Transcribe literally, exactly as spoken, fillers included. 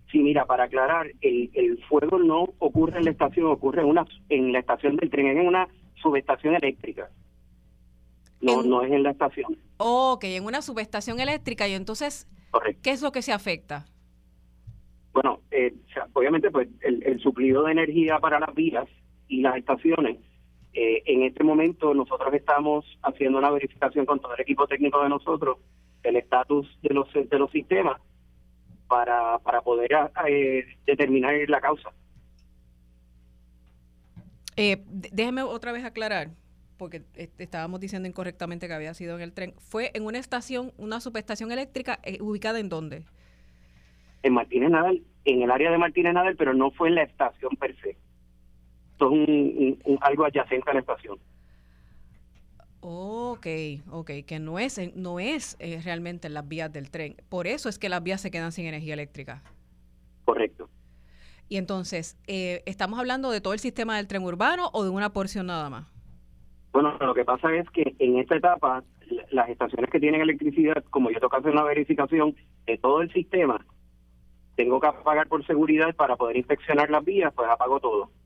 Sí, mira, para aclarar, el, el fuego no ocurre en la estación, ocurre en una en la estación del tren, es en una subestación eléctrica. No, En, no es en la estación. ok, en una subestación eléctrica. Y entonces, Correcto. ¿qué es lo que se afecta? Bueno, eh, o sea, obviamente, pues el, el suplido de energía para las vías y las estaciones. Eh, en este momento nosotros estamos haciendo una verificación con todo el equipo técnico de nosotros del estatus de los de los sistemas para para poder eh, determinar la causa. Eh, d- déjeme otra vez aclarar, porque eh, estábamos diciendo incorrectamente que había sido en el tren. ¿Fue en una estación, una subestación eléctrica, eh, ubicada en dónde? En Martínez Nadal, en el área de Martínez Nadal, pero no fue en la estación per se. Esto es un, un- un- algo adyacente a la estación. Ok, ok, que no es, en- no es eh, realmente en las vías del tren. Por eso es que las vías se quedan sin energía eléctrica. Correcto. Y entonces, eh, ¿estamos hablando de todo el sistema del tren urbano o de una porción nada más? Bueno, lo que pasa es que en esta etapa, la- las estaciones que tienen electricidad, como yo tengo que hacer una verificación de todo el sistema, tengo que pagar por seguridad para poder inspeccionar las vías, pues apago todo.